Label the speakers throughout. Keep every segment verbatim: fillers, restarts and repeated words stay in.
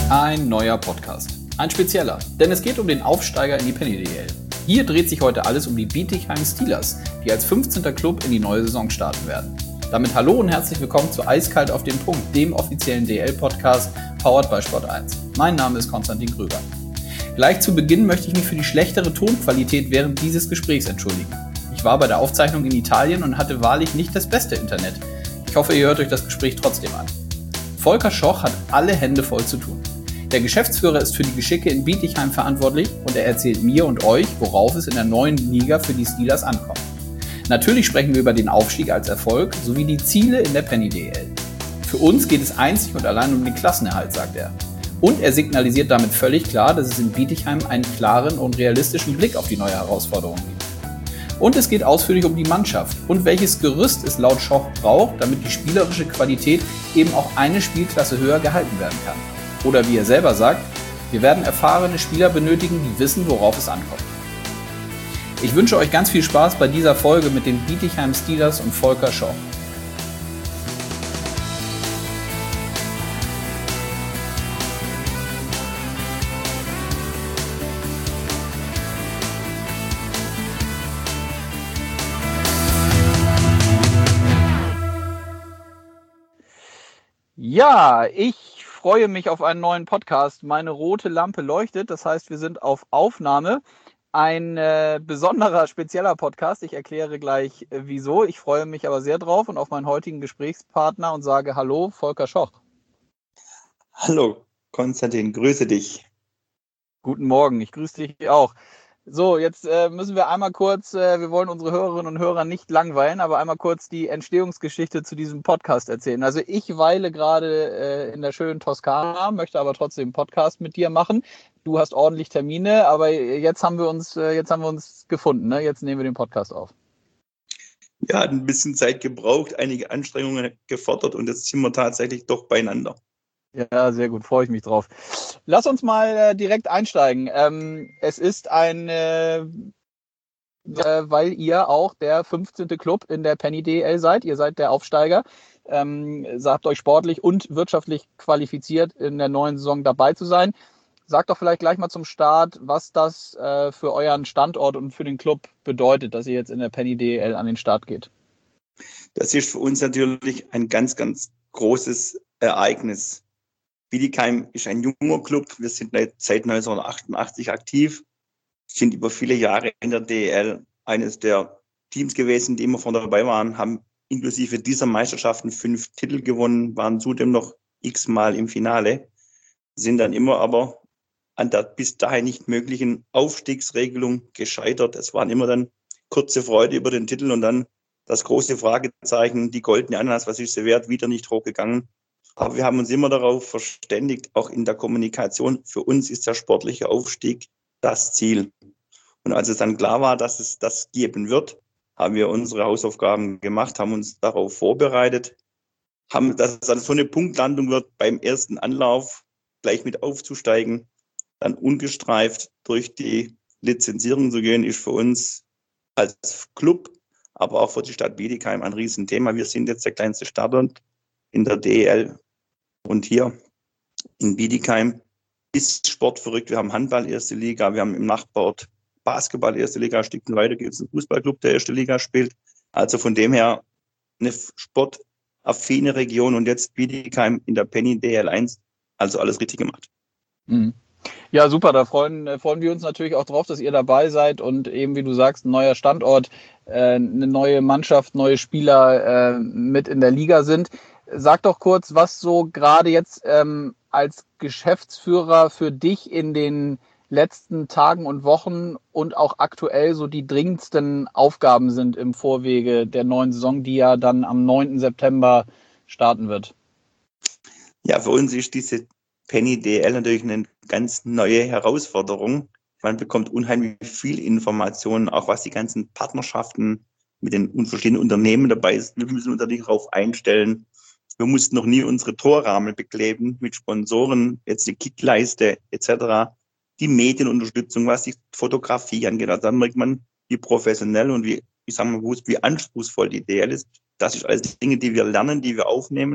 Speaker 1: Ein neuer Podcast. Ein spezieller, denn es geht um den Aufsteiger in die Penny D L. Hier dreht sich heute alles um die Bietigheim Steelers, die als fünfzehnter Club in die neue Saison starten werden. Damit hallo und herzlich willkommen zu Eiskalt auf den Punkt, dem offiziellen D L-Podcast, powered by Sport eins. Mein Name ist Konstantin Gröber. Gleich zu Beginn möchte ich mich für die schlechtere Tonqualität während dieses Gesprächs entschuldigen. Ich war bei der Aufzeichnung in Italien und hatte wahrlich nicht das beste Internet. Ich hoffe, ihr hört euch das Gespräch trotzdem an. Volker Schoch hat alle Hände voll zu tun. Der Geschäftsführer ist für die Geschicke in Bietigheim verantwortlich und er erzählt mir und euch, worauf es in der neuen Liga für die Steelers ankommt. Natürlich sprechen wir über den Aufstieg als Erfolg sowie die Ziele in der Penny D L. Für uns geht es einzig und allein um den Klassenerhalt, sagt er. Und er signalisiert damit völlig klar, dass es in Bietigheim einen klaren und realistischen Blick auf die neue Herausforderung gibt. Und es geht ausführlich um die Mannschaft und welches Gerüst es laut Schoch braucht, damit die spielerische Qualität eben auch eine Spielklasse höher gehalten werden kann. Oder wie er selber sagt, wir werden erfahrene Spieler benötigen, die wissen, worauf es ankommt. Ich wünsche euch ganz viel Spaß bei dieser Folge mit den Bietigheim Steelers und Volker Schoch. Ja, ich freue mich auf einen neuen Podcast. Meine rote Lampe leuchtet, das heißt, wir sind auf Aufnahme. Ein äh, besonderer, spezieller Podcast. Ich erkläre gleich, äh, wieso. Ich freue mich aber sehr drauf und auf meinen heutigen Gesprächspartner und sage Hallo, Volker Schoch.
Speaker 2: Hallo, Konstantin, grüße dich.
Speaker 1: Guten Morgen, ich grüße dich auch. So, jetzt äh, müssen wir einmal kurz, äh, wir wollen unsere Hörerinnen und Hörer nicht langweilen, aber einmal kurz die Entstehungsgeschichte zu diesem Podcast erzählen. Also ich weile gerade äh, in der schönen Toskana, möchte aber trotzdem einen Podcast mit dir machen. Du hast ordentlich Termine, aber jetzt haben wir uns, äh, jetzt haben wir uns gefunden, ne? Jetzt nehmen wir den Podcast auf.
Speaker 2: Ja, hat ein bisschen Zeit gebraucht, einige Anstrengungen gefordert und jetzt sind wir tatsächlich doch beieinander.
Speaker 1: Ja, sehr gut, freue ich mich drauf. Lass uns mal äh, direkt einsteigen. Ähm, es ist ein, äh, äh, weil ihr auch der fünfzehnte Club in der Penny D L seid. Ihr seid der Aufsteiger. Ähm, habt euch sportlich und wirtschaftlich qualifiziert, in der neuen Saison dabei zu sein. Sagt doch vielleicht gleich mal zum Start, was das äh, für euren Standort und für den Club bedeutet, dass ihr jetzt in der Penny D L an den Start geht.
Speaker 2: Das ist für uns natürlich ein ganz, ganz großes Ereignis. Bietigheim ist ein junger Club. Wir sind seit neunzehnhundertachtundachtzig aktiv, sind über viele Jahre in der D L eines der Teams gewesen, die immer vorne dabei waren, haben inklusive dieser Meisterschaften fünf Titel gewonnen, waren zudem noch x-mal im Finale, sind dann immer aber an der bis dahin nicht möglichen Aufstiegsregelung gescheitert. Es waren immer dann kurze Freude über den Titel und dann das große Fragezeichen, die goldene Ananas, was ist sie wert, wieder nicht hochgegangen. Aber wir haben uns immer darauf verständigt, auch in der Kommunikation, für uns ist der sportliche Aufstieg das Ziel. Und als es dann klar war, dass es das geben wird, haben wir unsere Hausaufgaben gemacht, haben uns darauf vorbereitet, haben, dass es dann so eine Punktlandung wird, beim ersten Anlauf gleich mit aufzusteigen, dann ungestreift durch die Lizenzierung zu gehen, ist für uns als Club, aber auch für die Stadt Bietigheim ein Riesenthema. Wir sind jetzt der kleinste Standort in der D L. Und hier in Bietigheim ist Sport verrückt. Wir haben Handball erste Liga, wir haben im Nachbarort Basketball erste Liga, ein Stückchen weiter gibt es einen Fußballclub, der erste Liga spielt. Also von dem her eine sportaffine Region und jetzt Bietigheim in der Penny D L eins, also alles richtig gemacht.
Speaker 1: Mhm. Ja, super, da freuen, freuen wir uns natürlich auch drauf, dass ihr dabei seid und eben, wie du sagst, ein neuer Standort, äh, eine neue Mannschaft, neue Spieler äh, mit in der Liga sind. Sag doch kurz, was so gerade jetzt ähm, als Geschäftsführer für dich in den letzten Tagen und Wochen und auch aktuell so die dringendsten Aufgaben sind im Vorwege der neuen Saison, die ja dann am neunten September starten wird.
Speaker 2: Ja, für uns ist diese Penny D L natürlich eine ganz neue Herausforderung. Man bekommt unheimlich viel Informationen, auch was die ganzen Partnerschaften mit den verschiedenen Unternehmen dabei ist. Wir müssen uns natürlich darauf einstellen. Wir mussten noch nie unsere Torrahmen bekleben mit Sponsoren, jetzt die Kitleiste et cetera. Die Medienunterstützung, was die Fotografie angeht. Also dann merkt man, wie professionell und wie, ich sag mal, wie anspruchsvoll die D L ist. Das ist alles Dinge, die wir lernen, die wir aufnehmen.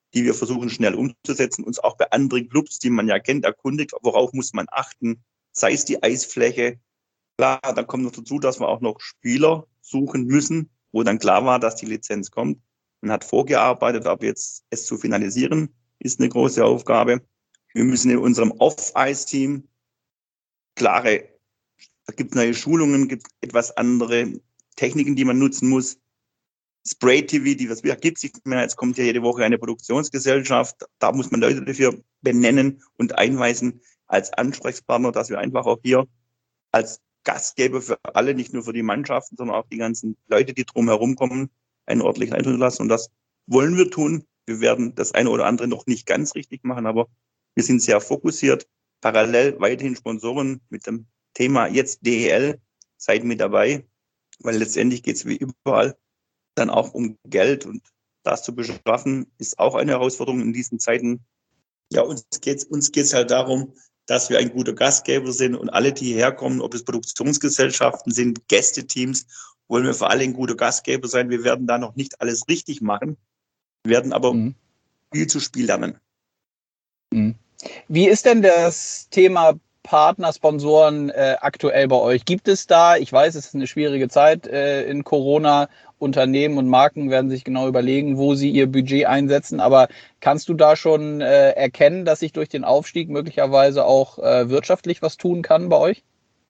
Speaker 2: die wir versuchen schnell umzusetzen, uns auch bei anderen Clubs, die man ja kennt, erkundigt, worauf muss man achten, sei es die Eisfläche. Klar, dann kommt noch dazu, dass wir auch noch Spieler suchen müssen, wo dann klar war, dass die Lizenz kommt. Man hat vorgearbeitet, aber jetzt es zu finalisieren, ist eine große Aufgabe. Wir müssen in unserem Off-Ice-Team klare, da gibt es neue Schulungen, gibt etwas andere Techniken, die man nutzen muss. Spray-T V, die was gibt es nicht mehr. Jetzt kommt ja jede Woche eine Produktionsgesellschaft. Da muss man Leute dafür benennen und einweisen als Ansprechpartner, dass wir einfach auch hier als Gastgeber für alle, nicht nur für die Mannschaften, sondern auch die ganzen Leute, die drumherum kommen, einen ordentlichen Eindruck lassen. Und das wollen wir tun. Wir werden das eine oder andere noch nicht ganz richtig machen, aber wir sind sehr fokussiert. Parallel weiterhin Sponsoren mit dem Thema jetzt D E L. Seid mit dabei, weil letztendlich geht es wie überall dann auch um Geld. Und das zu beschaffen, ist auch eine Herausforderung in diesen Zeiten. Ja, uns geht's, uns geht's halt darum, dass wir ein guter Gastgeber sind und alle, die hierher kommen, ob es Produktionsgesellschaften sind, Gästeteams, wollen wir für alle ein guter Gastgeber sein. Wir werden da noch nicht alles richtig machen, wir werden aber mhm. viel zu Spiel lernen.
Speaker 1: Mhm. Wie ist denn das Thema Partner, Sponsoren äh, aktuell bei euch? Gibt es da, ich weiß, es ist eine schwierige Zeit äh, in Corona, Unternehmen und Marken werden sich genau überlegen, wo sie ihr Budget einsetzen, aber kannst du da schon äh, erkennen, dass sich durch den Aufstieg möglicherweise auch äh, wirtschaftlich was tun kann bei euch?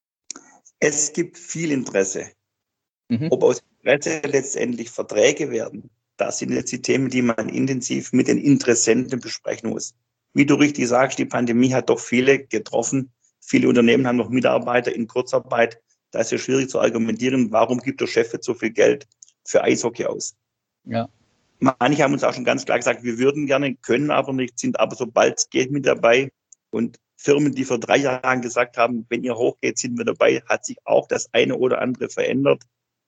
Speaker 2: Es gibt viel Interesse.
Speaker 1: Mhm.
Speaker 2: Ob aus Interesse letztendlich Verträge werden, das sind jetzt die Themen, die man intensiv mit den Interessenten besprechen muss. Wie du richtig sagst, die Pandemie hat doch viele getroffen. Viele Unternehmen haben noch Mitarbeiter in Kurzarbeit. Da ist ja schwierig zu argumentieren, warum gibt der Chef jetzt so viel Geld für Eishockey aus?
Speaker 1: Ja.
Speaker 2: Manche haben uns auch schon ganz klar gesagt, wir würden gerne, können aber nicht, sind aber sobald es geht mit dabei. Und Firmen, die vor drei Jahren gesagt haben, wenn ihr hochgeht, sind wir dabei, hat sich auch das eine oder andere verändert.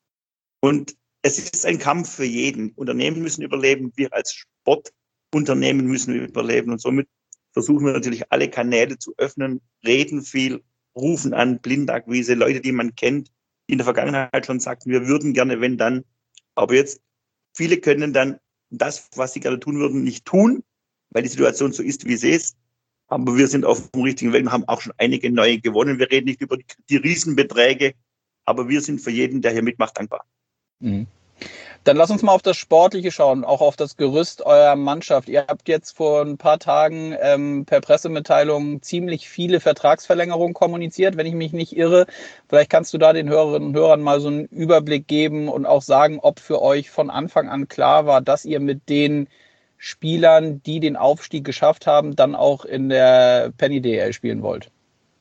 Speaker 2: Und es ist ein Kampf für jeden. Unternehmen müssen überleben, wir als Sportunternehmen müssen überleben. Und somit versuchen wir natürlich alle Kanäle zu öffnen, reden viel, rufen an, Blindakquise, Leute, die man kennt, die in der Vergangenheit schon sagten, wir würden gerne, wenn dann. Aber jetzt, viele können dann das, was sie gerne tun würden, nicht tun, weil die Situation so ist, wie sie ist. Aber wir sind auf dem richtigen Weg und haben auch schon einige neue gewonnen. Wir reden nicht über die, die Riesenbeträge, aber wir sind für jeden, der hier mitmacht, dankbar.
Speaker 1: Mhm. Dann lass uns mal auf das Sportliche schauen, auch auf das Gerüst eurer Mannschaft. Ihr habt jetzt vor ein paar Tagen ähm, per Pressemitteilung ziemlich viele Vertragsverlängerungen kommuniziert, wenn ich mich nicht irre. Vielleicht kannst du da den Hörerinnen und Hörern mal so einen Überblick geben und auch sagen, ob für euch von Anfang an klar war, dass ihr mit den Spielern, die den Aufstieg geschafft haben, dann auch in der Penny D L spielen wollt.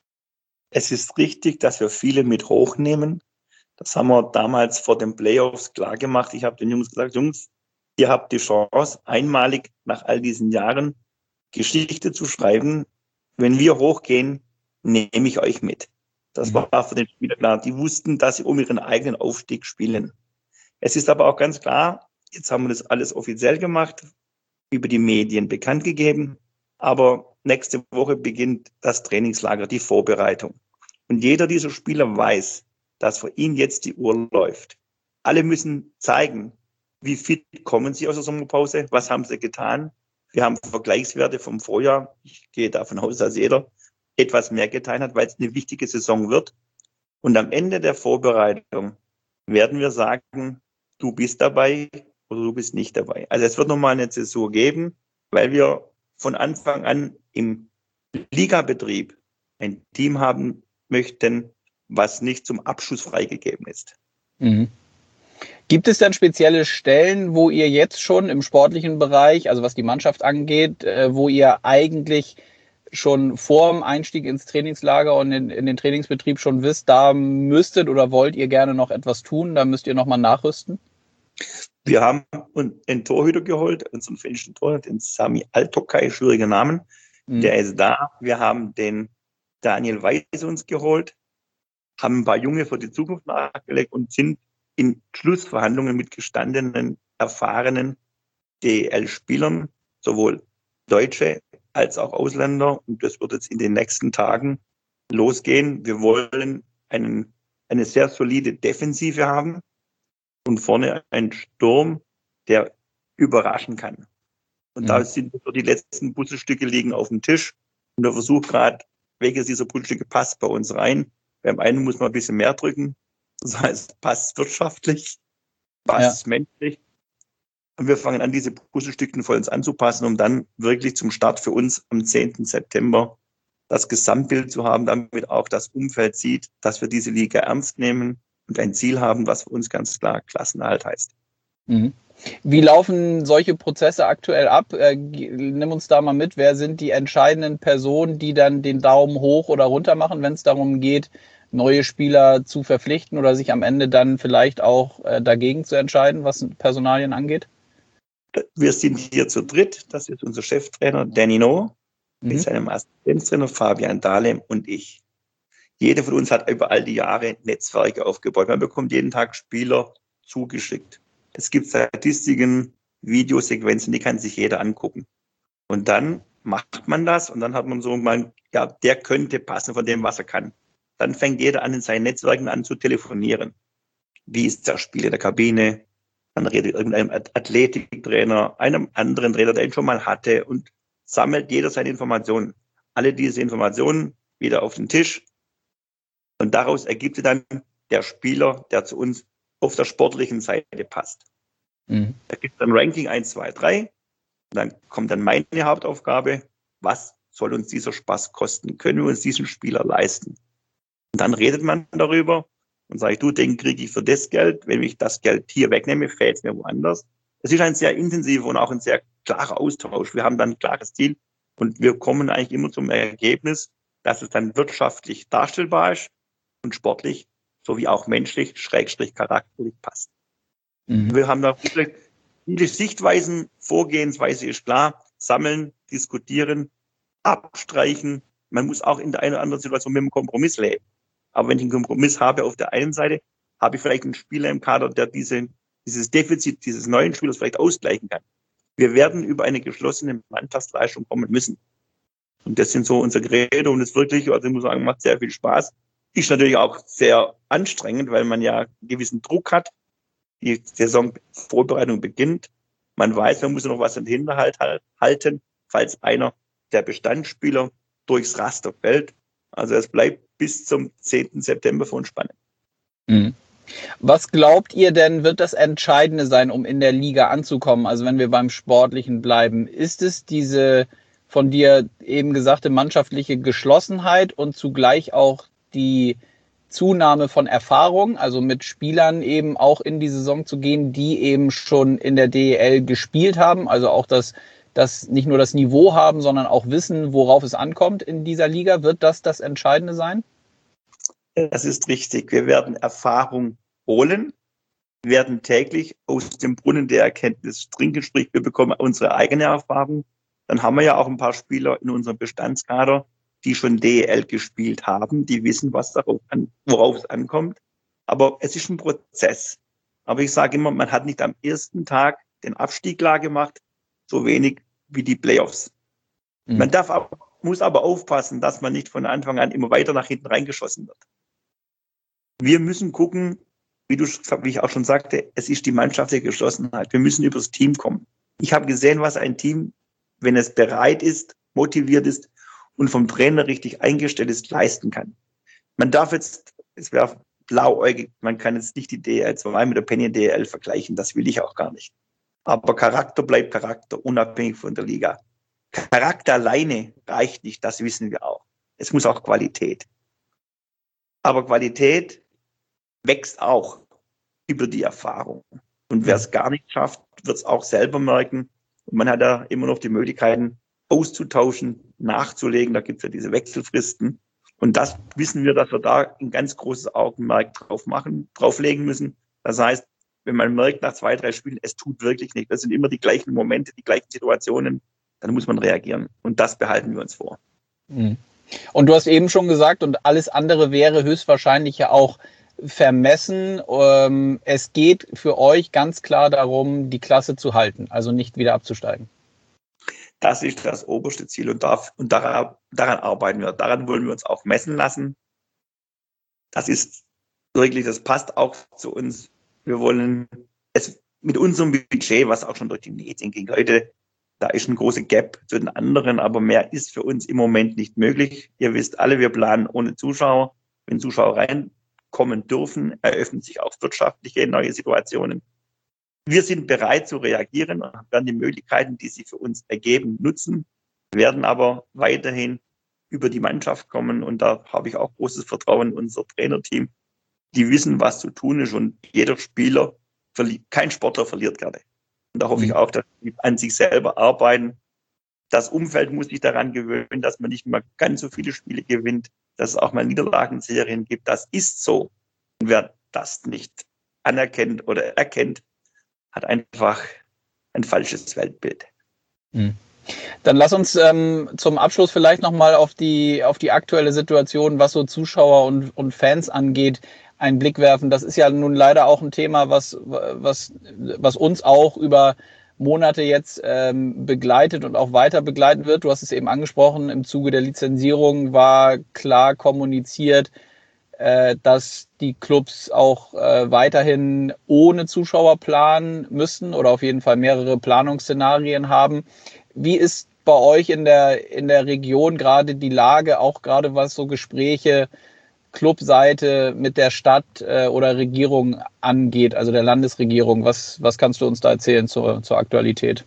Speaker 2: Es ist richtig, dass wir viele mit hochnehmen. Das haben wir damals vor den Playoffs klar gemacht. Ich habe den Jungs gesagt, Jungs, ihr habt die Chance, einmalig nach all diesen Jahren Geschichte zu schreiben. Wenn wir hochgehen, nehme ich euch mit. Das war für den Spieler klar. Die wussten, dass sie um ihren eigenen Aufstieg spielen. Es ist aber auch ganz klar, jetzt haben wir das alles offiziell gemacht, über die Medien bekannt gegeben. Aber nächste Woche beginnt das Trainingslager, die Vorbereitung. Und jeder dieser Spieler weiß, dass für ihn jetzt die Uhr läuft. Alle müssen zeigen, wie fit kommen sie aus der Sommerpause, was haben sie getan. Wir haben Vergleichswerte vom Vorjahr. Ich gehe davon aus, dass jeder etwas mehr getan hat, weil es eine wichtige Saison wird. Und am Ende der Vorbereitung werden wir sagen, du bist dabei oder du bist nicht dabei. Also es wird nochmal eine Zäsur geben, weil wir von Anfang an im Ligabetrieb ein Team haben möchten, was nicht zum Abschuss freigegeben ist.
Speaker 1: Mhm. Gibt es denn spezielle Stellen, wo ihr jetzt schon im sportlichen Bereich, also was die Mannschaft angeht, wo ihr eigentlich schon vor dem Einstieg ins Trainingslager und in, in den Trainingsbetrieb schon wisst, da müsstet oder wollt ihr gerne noch etwas tun, da müsst ihr nochmal nachrüsten?
Speaker 2: Wir haben einen Torhüter geholt, unseren finnischen Torhüter, den Sami Altokay, schwieriger Namen, mhm. der ist da. Wir haben den Daniel Weiß uns geholt, haben ein paar Junge für die Zukunft nachgelegt und sind in Schlussverhandlungen mit gestandenen, erfahrenen D E L-Spielern, sowohl Deutsche als auch Ausländer. Und das wird jetzt in den nächsten Tagen losgehen. Wir wollen einen, eine sehr solide Defensive haben und vorne einen Sturm, der überraschen kann. Und
Speaker 1: Mhm.
Speaker 2: da sind so die letzten Puzzlestücke liegen auf dem Tisch. Und der Versuch gerade, welches dieser Puzzlestücke passt bei uns rein. Beim einen muss man ein bisschen mehr drücken. Das heißt, passt wirtschaftlich, passt
Speaker 1: Ja.
Speaker 2: menschlich. Und wir fangen an, diese Puzzlestücke voll uns anzupassen, um dann wirklich zum Start für uns am zehnten September das Gesamtbild zu haben, damit auch das Umfeld sieht, dass wir diese Liga ernst nehmen und ein Ziel haben, was für uns ganz klar Klassenerhalt heißt.
Speaker 1: Mhm. Wie laufen solche Prozesse aktuell ab? Äh, nimm uns da mal mit. Wer sind die entscheidenden Personen, die dann den Daumen hoch oder runter machen, wenn es darum geht, neue Spieler zu verpflichten oder sich am Ende dann vielleicht auch äh, dagegen zu entscheiden, was Personalien angeht?
Speaker 2: Wir sind hier zu dritt. Das ist unser Cheftrainer Danny No
Speaker 1: Mhm.
Speaker 2: mit seinem Assistenztrainer Fabian Dahlem und ich. Jeder von uns hat über all die Jahre Netzwerke aufgebaut. Man bekommt jeden Tag Spieler zugeschickt. Es gibt Statistiken, Videosequenzen, die kann sich jeder angucken. Und dann macht man das und dann hat man so mal, ja, der könnte passen von dem, was er kann. Dann fängt jeder an, in seinen Netzwerken an zu telefonieren. Wie ist der Spiel in der Kabine? Dann redet irgendein Athletiktrainer, einem anderen Trainer, der ihn schon mal hatte und sammelt jeder seine Informationen. Alle diese Informationen wieder auf den Tisch. Und daraus ergibt sich dann der Spieler, der zu uns auf der sportlichen Seite passt.
Speaker 1: Mhm.
Speaker 2: Da gibt es dann Ranking eins, zwei, drei. Dann kommt dann meine Hauptaufgabe. Was soll uns dieser Spaß kosten? Können wir uns diesen Spieler leisten? Und dann redet man darüber und sagt, du, den kriege ich für das Geld. Wenn ich das Geld hier wegnehme, fällt es mir woanders. Es ist ein sehr intensiver und auch ein sehr klarer Austausch. Wir haben dann ein klares Ziel und wir kommen eigentlich immer zum Ergebnis, dass es dann wirtschaftlich darstellbar ist und sportlich sowie auch menschlich, schrägstrich charakterlich passt.
Speaker 1: Mhm.
Speaker 2: Wir haben da viele, viele Sichtweisen, Vorgehensweise ist klar, sammeln, diskutieren, abstreichen. Man muss auch in der einen oder anderen Situation mit einem Kompromiss leben. Aber wenn ich einen Kompromiss habe auf der einen Seite, habe ich vielleicht einen Spieler im Kader, der diese, dieses Defizit dieses neuen Spielers vielleicht ausgleichen kann. Wir werden über eine geschlossene Mannschaftsleistung kommen müssen. Und das sind so unsere Geräte und es wirklich, also ich muss sagen, macht sehr viel Spaß. Ist natürlich auch sehr anstrengend, weil man ja einen gewissen Druck hat. Die Saisonvorbereitung beginnt. Man weiß, man muss noch was im Hinterhalt halten, falls einer der Bestandsspieler durchs Raster fällt. Also es bleibt bis zum zehnten September für uns spannend.
Speaker 1: Mhm. Was glaubt ihr denn, wird das Entscheidende sein, um in der Liga anzukommen? Also wenn wir beim Sportlichen bleiben, ist es diese von dir eben gesagte mannschaftliche Geschlossenheit und zugleich auch die Zunahme von Erfahrung, also mit Spielern eben auch in die Saison zu gehen, die eben schon in der D E L gespielt haben, also auch das, das nicht nur das Niveau haben, sondern auch wissen, worauf es ankommt in dieser Liga. Wird das das Entscheidende sein?
Speaker 2: Das ist richtig. Wir werden Erfahrung holen, werden täglich aus dem Brunnen der Erkenntnis trinken, sprich wir bekommen unsere eigene Erfahrung. Dann haben wir ja auch ein paar Spieler in unserem Bestandskader, die schon D E L gespielt haben, die wissen, was darauf an, worauf es ankommt. Aber es ist ein Prozess. Aber ich sage immer, man hat nicht am ersten Tag den Abstieg klar gemacht, so wenig wie die Playoffs. Mhm. Man darf auch, muss aber aufpassen, dass man nicht von Anfang an immer weiter nach hinten reingeschossen wird. Wir müssen gucken, wie du, wie ich auch schon sagte, es ist die mannschaftliche Geschlossenheit. Wir müssen übers Team kommen. Ich habe gesehen, was ein Team, wenn es bereit ist, motiviert ist und vom Trainer richtig eingestellt ist, leisten kann. Man darf jetzt, es wäre blauäugig, man kann jetzt nicht die D E L zwei mit der Penny D E L vergleichen, das will ich auch gar nicht. Aber Charakter bleibt Charakter, unabhängig von der Liga. Charakter alleine reicht nicht, das wissen wir auch. Es muss auch Qualität. Aber Qualität wächst auch über die Erfahrung. Und wer es gar nicht schafft, wird es auch selber merken. Und man hat da immer noch die Möglichkeiten, auszutauschen, nachzulegen. Da gibt es ja diese Wechselfristen. Und das wissen wir, dass wir da ein ganz großes Augenmerk drauf machen, drauflegen müssen. Das heißt, wenn man merkt nach zwei, drei Spielen, es tut wirklich nicht, das sind immer die gleichen Momente, die gleichen Situationen, dann muss man reagieren. Und das behalten wir uns vor.
Speaker 1: Und du hast eben schon gesagt, und alles andere wäre höchstwahrscheinlich ja auch vermessen. Es geht für euch ganz klar darum, die Klasse zu halten, also nicht wieder abzusteigen.
Speaker 2: Das ist das oberste Ziel und, darf, und daran, daran arbeiten wir. Daran wollen wir uns auch messen lassen. Das ist wirklich, das passt auch zu uns. Wir wollen es mit unserem Budget, was auch schon durch die Medien ging, heute Da ist ein großer Gap zu den anderen, aber mehr ist für uns im Moment nicht möglich. Ihr wisst alle, wir planen ohne Zuschauer. Wenn Zuschauer reinkommen dürfen, eröffnen sich auch wirtschaftliche neue Situationen. Wir sind bereit zu reagieren und werden die Möglichkeiten, die sich für uns ergeben, nutzen, werden aber weiterhin über die Mannschaft kommen. Und da habe ich auch großes Vertrauen in unser Trainerteam. Die wissen, was zu tun ist, und jeder Spieler, kein Sportler verliert gerne. Und da hoffe ich auch, dass sie an sich selber arbeiten. Das Umfeld muss sich daran gewöhnen, dass man nicht mehr ganz so viele Spiele gewinnt, dass es auch mal Niederlagenserien gibt. Das ist so. Und wer das nicht anerkennt oder erkennt, hat einfach ein falsches Weltbild.
Speaker 1: Hm. Dann lass uns ähm, zum Abschluss vielleicht nochmal auf die, auf die aktuelle Situation, was so Zuschauer und, und Fans angeht, einen Blick werfen. Das ist ja nun leider auch ein Thema, was, was, was uns auch über Monate jetzt ähm, begleitet und auch weiter begleiten wird. Du hast es eben angesprochen, im Zuge der Lizenzierung war klar kommuniziert, äh, dass die Clubs auch äh, weiterhin ohne Zuschauer planen müssen oder auf jeden Fall mehrere Planungsszenarien haben. Wie ist bei euch in der, in der Region gerade die Lage, auch gerade was so Gespräche Clubseite mit der Stadt äh, oder Regierung angeht, also der Landesregierung? Was, was kannst du uns da erzählen zur, zur Aktualität?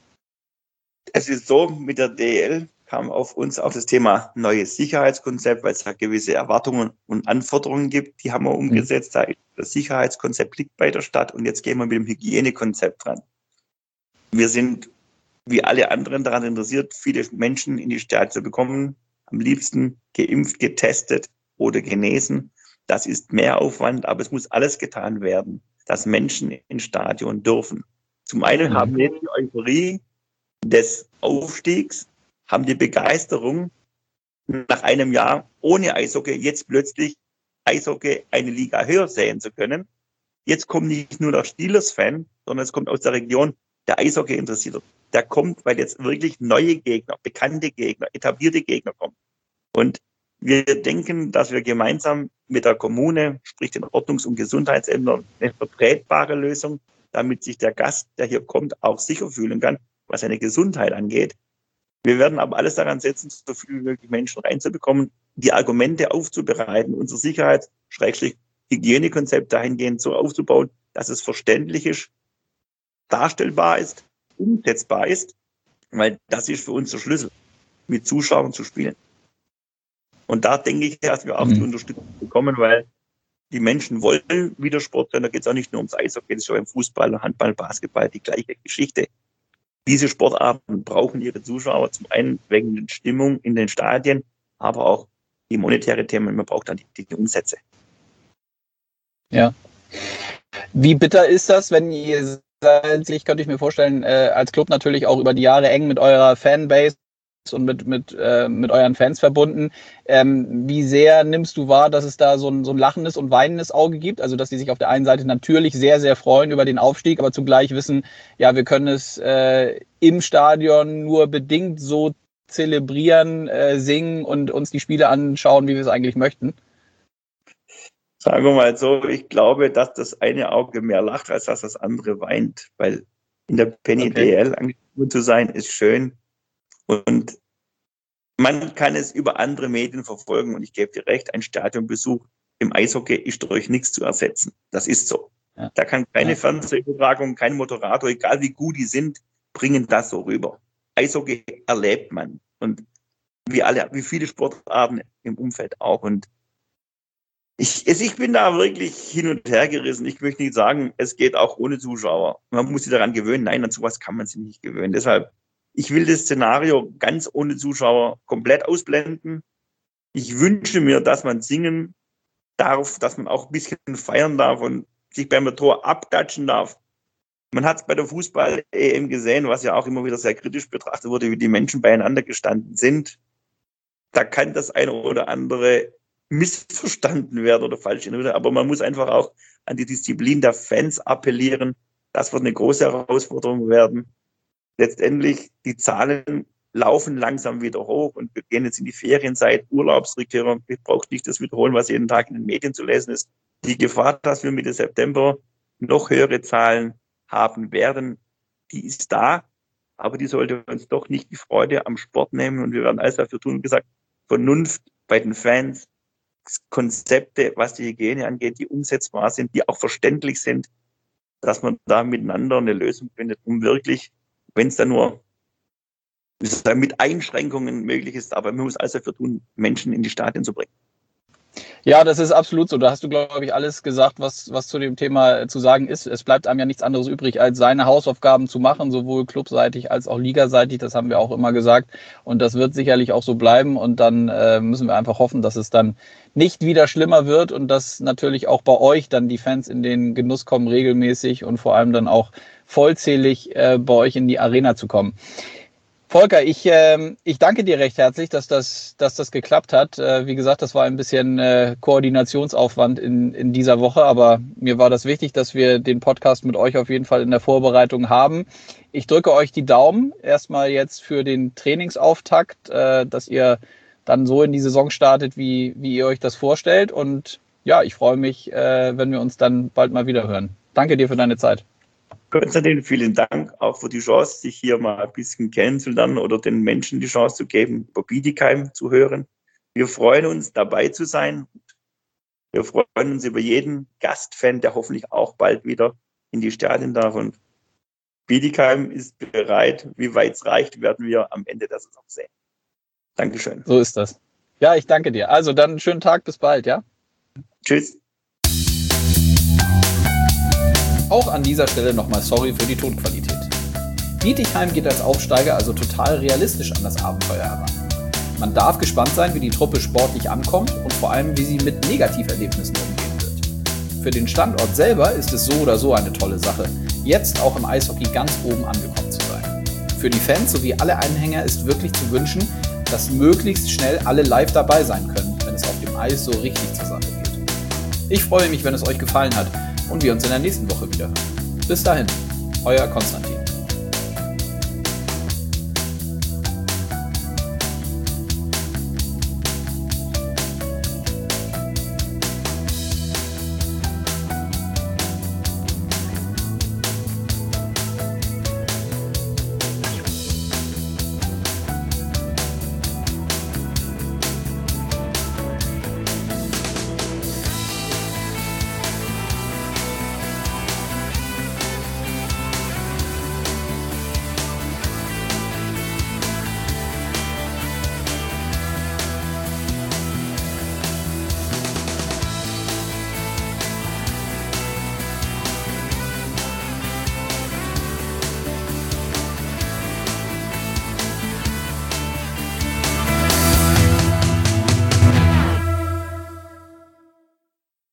Speaker 2: Es ist so, mit der D E L kam auf uns auch das Thema neues Sicherheitskonzept, weil es da gewisse Erwartungen und Anforderungen gibt. Die haben wir umgesetzt. Da das Sicherheitskonzept liegt bei der Stadt und jetzt gehen wir mit dem Hygienekonzept dran. Wir sind wie alle anderen daran interessiert, viele Menschen in die Stadt zu bekommen. Am liebsten geimpft, getestet oder genesen. Das ist Mehraufwand, aber es muss alles getan werden, dass Menschen ins Stadion dürfen. Zum einen mhm. haben wir die Euphorie des Aufstiegs, haben die Begeisterung, nach einem Jahr ohne Eishockey jetzt plötzlich Eishockey eine Liga höher sehen zu können. Jetzt kommt nicht nur der Steelers-Fan, sondern es kommt aus der Region der Eishockey-Interessierte. Der kommt, weil jetzt wirklich neue Gegner, bekannte Gegner, etablierte Gegner kommen. Und wir denken, dass wir gemeinsam mit der Kommune, sprich den Ordnungs- und Gesundheitsämtern, eine vertretbare Lösung, damit sich der Gast, der hier kommt, auch sicher fühlen kann, was seine Gesundheit angeht. Wir werden aber alles daran setzen, so viel wie möglich Menschen reinzubekommen, die Argumente aufzubereiten, unser Sicherheits-Hygienekonzept dahingehend so aufzubauen, dass es verständlich ist, darstellbar ist, umsetzbar ist, weil das ist für uns der Schlüssel, mit Zuschauern zu spielen. Und da denke ich, dass wir auch mhm. die Unterstützung bekommen, weil die Menschen wollen wieder Sport sein. Da geht es auch nicht nur ums Eishockey, das ist auch im Fußball, Handball, Basketball die gleiche Geschichte. Diese Sportarten brauchen ihre Zuschauer, zum einen wegen der Stimmung in den Stadien, aber auch die monetäre Themen. Man braucht dann die, die Umsätze.
Speaker 1: Ja. Wie bitter ist das, wenn ihr seid, könnte ich mir vorstellen, äh, als Club natürlich auch über die Jahre eng mit eurer Fanbase und mit, mit, äh, mit euren Fans verbunden. Ähm, wie sehr nimmst du wahr, dass es da so ein, so ein lachendes und weinendes Auge gibt? Also, dass die sich auf der einen Seite natürlich sehr, sehr freuen über den Aufstieg, aber zugleich wissen, ja, wir können es äh, im Stadion nur bedingt so zelebrieren, äh, singen und uns die Spiele anschauen, wie wir es eigentlich möchten?
Speaker 2: Sagen wir mal so, ich glaube, dass das eine Auge mehr lacht, als dass das andere weint, weil in der Penny okay. D E L angekommen zu sein, ist schön. Und man kann es über andere Medien verfolgen und ich gebe dir recht, ein Stadionbesuch im Eishockey ist durch nichts zu ersetzen. Das ist so. Ja. Da kann keine ja. Fernsehübertragung, kein Moderator, egal wie gut die sind, bringen das so rüber. Eishockey erlebt man und wie alle, wie viele Sportarten im Umfeld auch. Und ich, ich bin da wirklich hin und her gerissen. Ich möchte nicht sagen, es geht auch ohne Zuschauer. Man muss sich daran gewöhnen. Nein, an sowas kann man sich nicht gewöhnen. Deshalb Ich will das Szenario ganz ohne Zuschauer komplett ausblenden. Ich wünsche mir, dass man singen darf, dass man auch ein bisschen feiern darf und sich beim Tor abklatschen darf. Man hat es bei der Fußball-E M gesehen, was ja auch immer wieder sehr kritisch betrachtet wurde, wie die Menschen beieinander gestanden sind. Da kann das eine oder andere missverstanden werden oder falsch werden. Aber man muss einfach auch an die Disziplin der Fans appellieren. Das wird eine große Herausforderung werden. Letztendlich, die Zahlen laufen langsam wieder hoch und wir gehen jetzt in die Ferienzeit, Urlaubsrückkehrer. Ich brauche nicht das wiederholen, was jeden Tag in den Medien zu lesen ist. Die Gefahr, dass wir Mitte September noch höhere Zahlen haben werden, die ist da. aber die sollte uns doch nicht die Freude am Sport nehmen. Und wir werden alles dafür tun, wie gesagt, Vernunft bei den Fans, Konzepte, was die Hygiene angeht, die umsetzbar sind, die auch verständlich sind, dass man da miteinander eine Lösung findet, um wirklich, wenn es dann nur mit Einschränkungen möglich ist, aber man muss alles dafür tun, Menschen in die Stadien zu bringen.
Speaker 1: Ja, das ist absolut so. Da hast du, glaube ich, alles gesagt, was, was zu dem Thema zu sagen ist. Es bleibt einem ja nichts anderes übrig, als seine Hausaufgaben zu machen, sowohl clubseitig als auch ligaseitig. Das haben wir auch immer gesagt. Und das wird sicherlich auch so bleiben. Und dann äh, müssen wir einfach hoffen, dass es dann nicht wieder schlimmer wird und dass natürlich auch bei euch dann die Fans in den Genuss kommen, regelmäßig und vor allem dann auch vollzählig äh, bei euch in die Arena zu kommen. Volker, ich, äh, ich danke dir recht herzlich, dass das, dass das geklappt hat. Äh, wie gesagt, das war ein bisschen äh, Koordinationsaufwand in, in dieser Woche, aber mir war das wichtig, dass wir den Podcast mit euch auf jeden Fall in der Vorbereitung haben. Ich drücke euch die Daumen erstmal jetzt für den Trainingsauftakt, äh, dass ihr dann so in die Saison startet, wie, wie ihr euch das vorstellt. Und ja, ich freue mich, äh, wenn wir uns dann bald mal wieder hören. Danke dir für deine Zeit.
Speaker 2: Konstantin, vielen Dank auch für die Chance, sich hier mal ein bisschen kennenzulernen oder den Menschen die Chance zu geben, über Bietigheim zu hören. Wir freuen uns, dabei zu sein. Wir freuen uns über jeden Gastfan, der hoffentlich auch bald wieder in die Stadien darf. Und Bietigheim ist bereit. Wie weit es reicht, werden wir am Ende der Saison sehen. Dankeschön.
Speaker 1: So ist das. Ja, ich danke dir. Also dann einen schönen Tag, bis bald, ja?
Speaker 2: Tschüss.
Speaker 1: Auch an dieser Stelle nochmal sorry für die Tonqualität. Bietigheim geht als Aufsteiger also total realistisch an das Abenteuer heran. Man darf gespannt sein, wie die Truppe sportlich ankommt und vor allem, wie sie mit Negativerlebnissen umgehen wird. Für den Standort selber ist es so oder so eine tolle Sache, jetzt auch im Eishockey ganz oben angekommen zu sein. Für die Fans sowie alle Anhänger ist wirklich zu wünschen, dass möglichst schnell alle live dabei sein können, wenn es auf dem Eis so richtig zur Sache geht. Ich freue mich, wenn es euch gefallen hat und wir uns in der nächsten Woche wieder hören. Bis dahin, euer Konstantin.